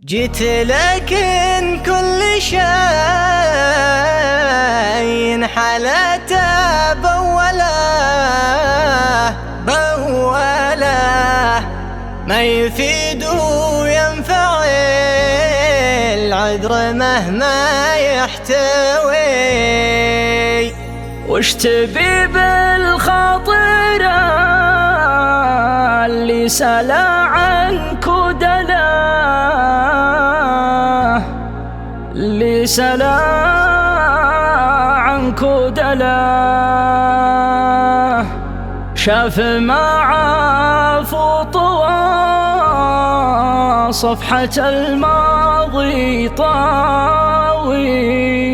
جيت لكن كل شيء حالته بوله ما يفيد وينفع العذر مهما يحتوي. وش تبي بالخاطر اللي سلا عنك ودلاه، اللي سلا عنك ودلاه، شاف معاف وطوى صفحة الماضي طاوي.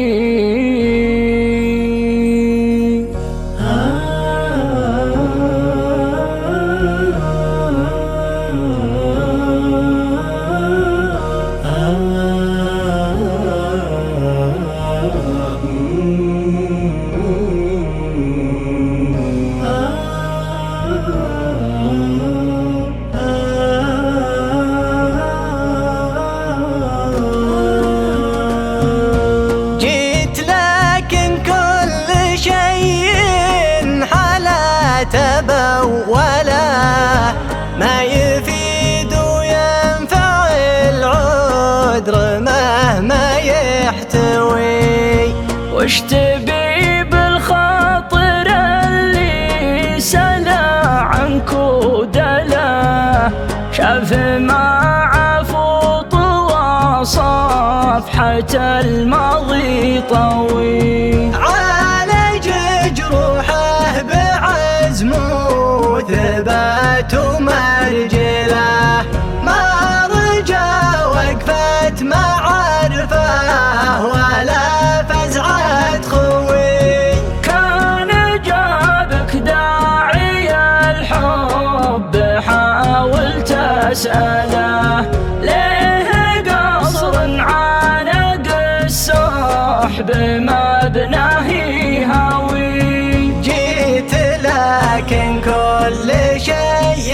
ولا ما يفيد وينفع العذر مهما يحتوي. وش تبي بالخاطر اللي سلا عنك ودلاه، شاف معاف وطوى صفحة الماضي طوي. عالج جروحه بعزم وثبات ومرجله، ما رجا وقفة معرفه ولا فزعة خوي. كان جابك داعي الحب حاول تسأله، ليه قصر عانق السحب مبناه يهوي. جيت لكن كل شيء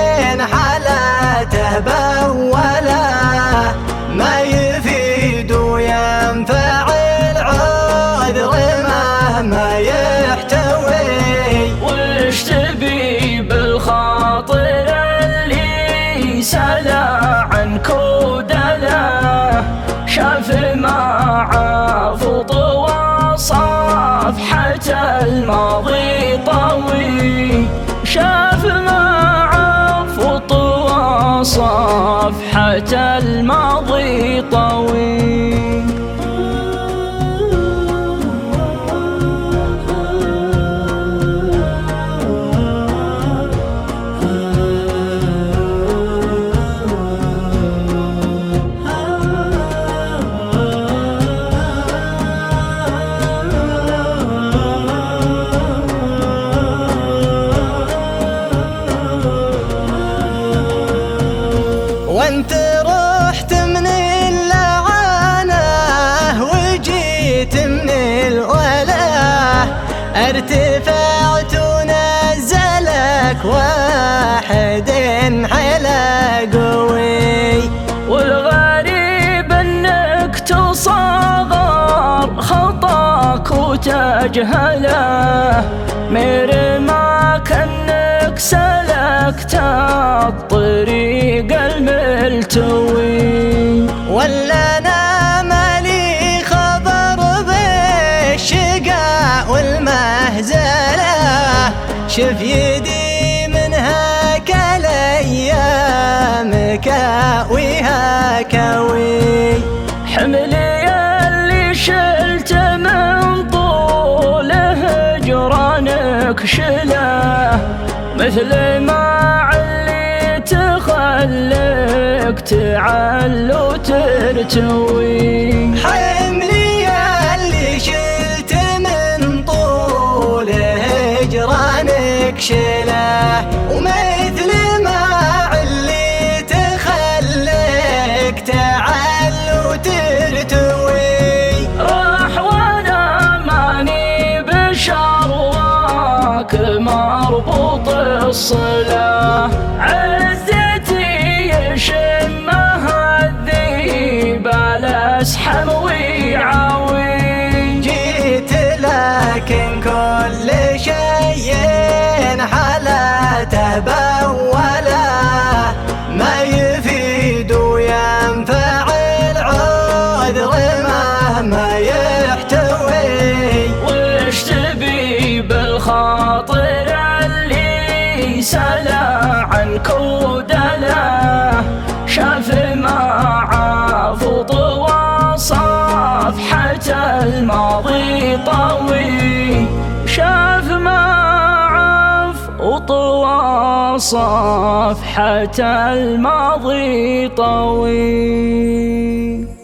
حالاته بوله ما يفيد وينفع العذر مهما يحتوي. وش تبي بالخاطر اللي سلا عنك ودلاه، شاف معاف وطوى صفحة الماضي طوي. شاف معاف وطوى صفحة الماضي طوي. وانت رحت من اللعنة وجيت من الولاة، ارتفعت ونزلك واحد حيله قوي. والغريب انك تصغر خطاك وتجهله، مرماك انك سلكت الطريق الملتوي. ولا انا مالي خبر بالشقاء والمهزله، شف يدي منها كالايام كاويها كوي. حملي اللي شلت من طول هجرانك شله، مثل ما عليت خليك تعل وترتوي. حملي اللي شلت من طول هجرانك شله، ومثل ما عليت خليك تعل وترتوي. راح وانا ماني بشرواك مربوط الصلة، عزتي يشمها الذي صفحة الماضي طويل.